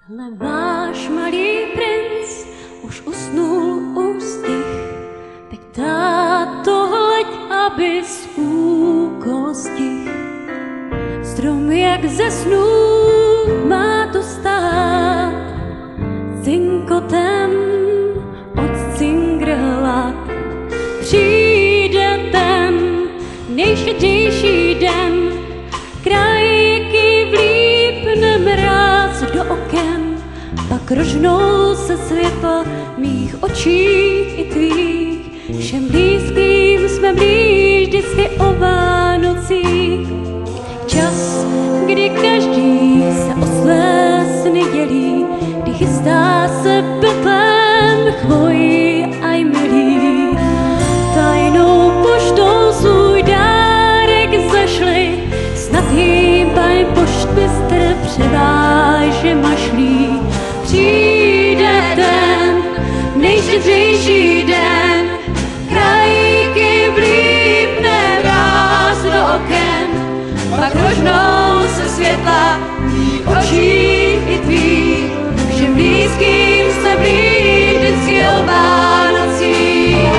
Hle, váš malý princ už usnul, už stih. Teď táto hleď, abys úkol stih. Strom jak ze snů má to stát, cinkotem od cingrlat. Přijde ten nejštědřejší den, krajky vlípne mráz do oken, pak rožnou se světla mých očích i tvých. Všem blízkým jsme blíž vždycky o Vánocích. Čas, kdy každý se o své sny dělí, kdy chystá se Betlém chvojí aj milí. Tajnou poštou svůj dárek zašli, snad jim Pan poštmistr převáže mašlí. Přijde ten nejštědřejší den, krajky vlípne mráz do oken, pak rožnou se světla mých očích i tvých. Všem blízkým se blíž vždycky o Vánocích.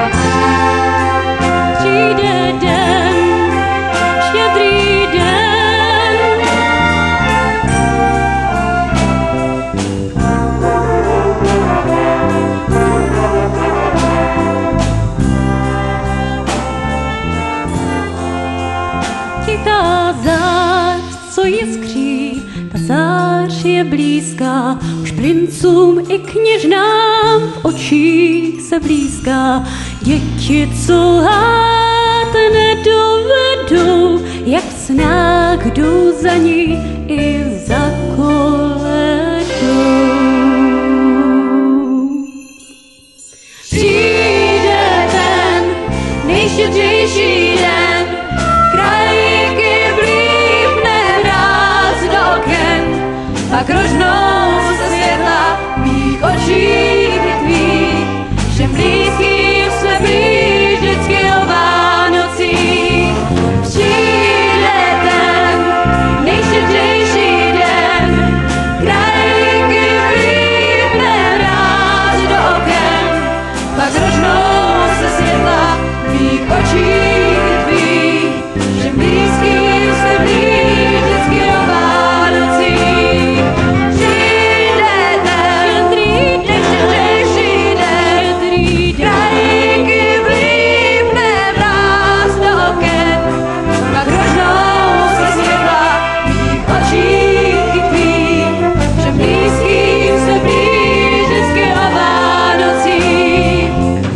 Přijde den, štědrý den, chytá zář, co jiskří, ta zář je blízká, už princům i kněžnám v očích se blízká. Děti, co lhát nedovedou, jak v snách jdou za ní i za koledou. Přijde ten nejštědřejší den, krajky vlípne mráz do oken, pak rožnou se světla mých očích i tvých. Všem blízkým jsme blíž vždycky o Vánocích. Přijde ten nejštědřejší den, krajky vlípne mráz do oken, pak rožnou se světla mých očích i tvých. Všem blízkým jsme blíž vždycky o Vánocích. Přijde ten nejštědřejší den, krajky vlípne mráz do oken, pak rožnou se světla mých očích i tvých. Všem blízkým jsme blíž vždycky o Vánocích.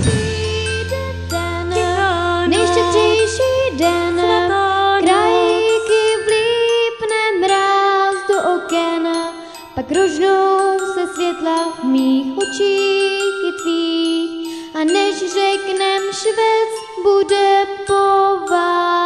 Nejštědřejší den, krajky vlípne mráz do oken, pak rožnou se světla v mých očích i tvých. A než řeknem švec, bude po vás.